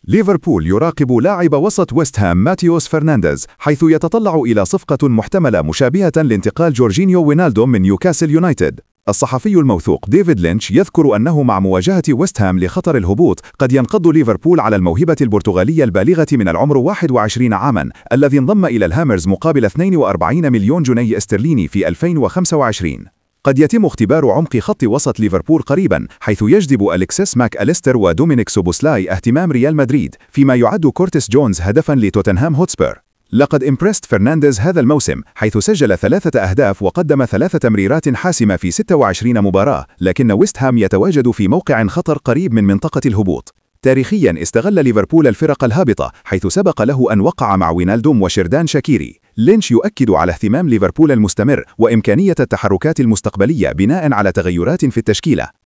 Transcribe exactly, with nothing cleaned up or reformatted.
ليفربول يراقب لاعب وسط ويست هام ماتيوس فرنانديز، حيث يتطلع إلى صفقة محتملة مشابهة لانتقال جورجينيو وينالدوم من نيوكاسل يونايتد. الصحفي الموثوق ديفيد لينش يذكر أنه مع مواجهة ويست هام لخطر الهبوط قد ينقض ليفربول على الموهبة البرتغالية البالغة من العمر واحد وعشرين عاما الذي انضم إلى الهامرز مقابل اثنين وأربعين مليون جنيه استرليني في ألفين وخمسة وعشرين. قد يتم اختبار عمق خط وسط ليفربول قريبا، حيث يجذب أليكسيس ماك أليستر ودومينيك سوبوسلاي اهتمام ريال مدريد، فيما يعد كورتيس جونز هدفا لتوتنهام هوتسبير. لقد إمبرست فرنانديز هذا الموسم، حيث سجل ثلاثة أهداف وقدم ثلاث تمريرات حاسمة في ستة وعشرين مباراة، لكن ويست هام يتواجد في موقع خطر قريب من منطقة الهبوط. تاريخيا استغل ليفربول الفرق الهابطة، حيث سبق له أن وقع مع وينالدوم وشيردان شاكيري. لينش يؤكد على اهتمام ليفربول المستمر وإمكانية التحركات المستقبلية بناء على تغيرات في التشكيلة.